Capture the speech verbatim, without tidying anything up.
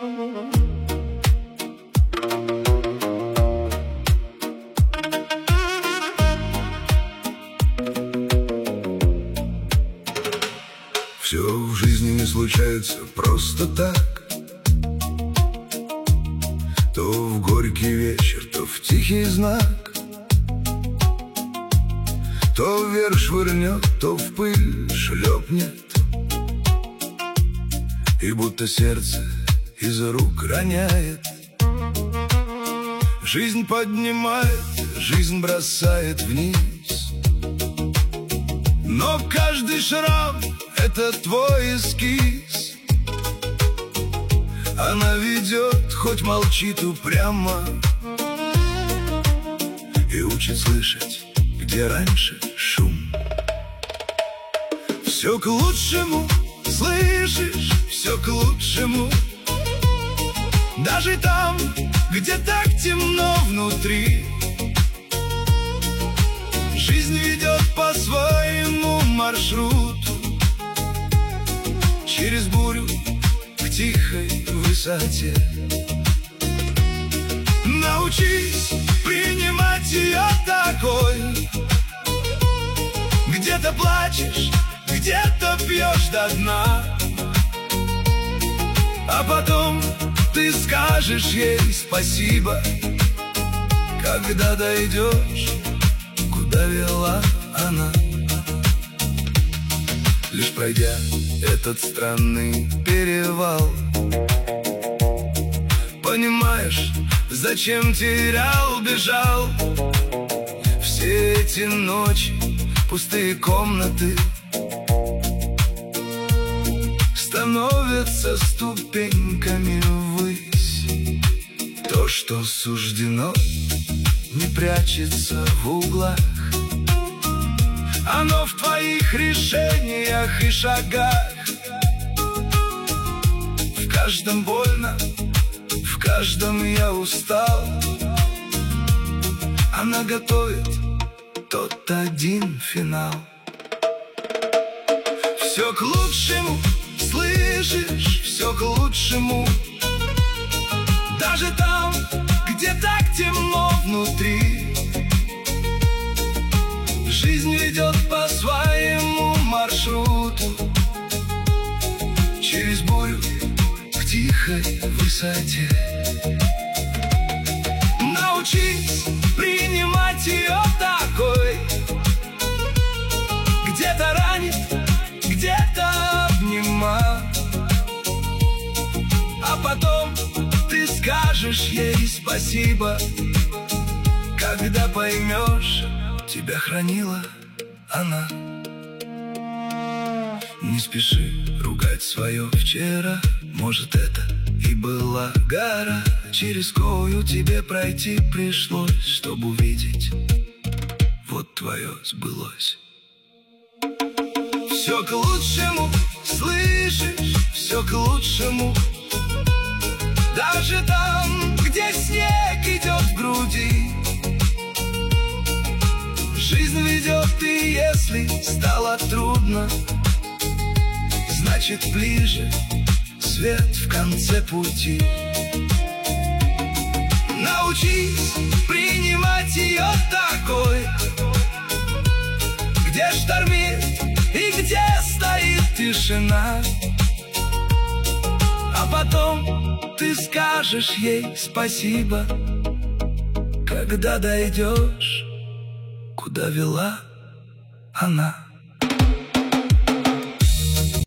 Все в жизни не случается просто так. То в горький вечер, то в тихий знак. То вверх швырнет, то в пыль шлепнет. И будто сердце из рук роняет. Жизнь поднимает, жизнь бросает вниз. Но каждый шрам — это твой эскиз. Она ведет, хоть молчит упрямо, и учит слышать, где раньше шум. Все к лучшему, слышишь, все к лучшему. Даже там, где так темно внутри, жизнь ведет по своему маршруту. Через бурю к тихой высоте. Научись принимать ее такой. Где-то плачешь, где-то пьешь до дна, а потом ты скажешь ей спасибо, когда дойдешь, куда вела она. Лишь пройдя этот странный перевал, понимаешь, зачем терял, бежал. Все эти ночи, пустые комнаты становятся ступеньками ввысь. То, что суждено, не прячется в углах. Оно в твоих решениях и шагах. В каждом больно, в каждом я устал. Она готовит тот один финал. Все к лучшему, слышишь, все к лучшему. Даже там, где так темно внутри, жизнь ведет по своему маршруту. Через бурю к тихой высоте. Научись принимать ее такой. Где-то ранит, где-то обнимал, а потом ты скажешь ей спасибо, когда поймешь, тебя хранила она. Не спеши ругать свое вчера. Может, это и была гора, через кою тебе пройти пришлось, чтобы увидеть, вот твое сбылось. Все к лучшему, слышишь, все к лучшему. Даже там, где снег идет в груди, жизнь ведет, и если стало трудно, значит ближе свет в конце пути. Научись принимать ее такой. Где штормит и где стоит тишина, а потом ты скажешь ей спасибо, когда дойдешь, куда вела она.